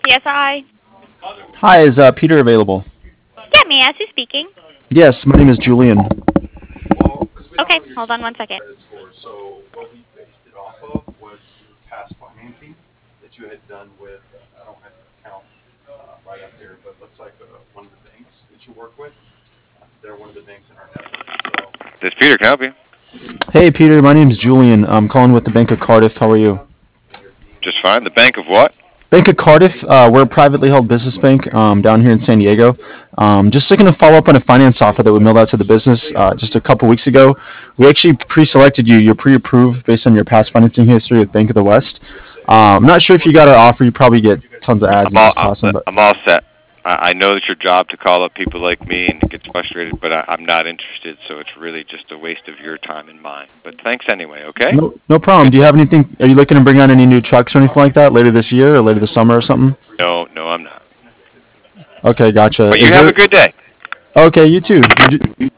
CSI. Hi, is Peter available? Yeah, may I ask who's speaking? Yes, my name is Julian. Okay, hold on one second. This Peter can help you. Hey, Peter, my name is Julian. I'm calling with the Bank of Cardiff. How are you? Just fine. The bank of what? Bank of Cardiff, we're a privately held business bank down here in San Diego. Just looking to follow up on a finance offer that we mailed out to the business just a couple weeks ago. We actually pre-selected you. You're pre-approved based on your past financing history with Bank of the West. I'm not sure if you got our offer. You probably get tons of ads I'm and all just toss them. But I'm all set. I know it's your job to call up people like me and it gets frustrated, but I'm not interested. So it's really just a waste of your time and mine. But thanks anyway. Okay. no problem. Good Do you day. have anything? Are you looking to bring on any new trucks or anything like that later this year or later this summer or something? No, no, I'm not. Okay, gotcha. But you Is have there? a good day. Okay, you too.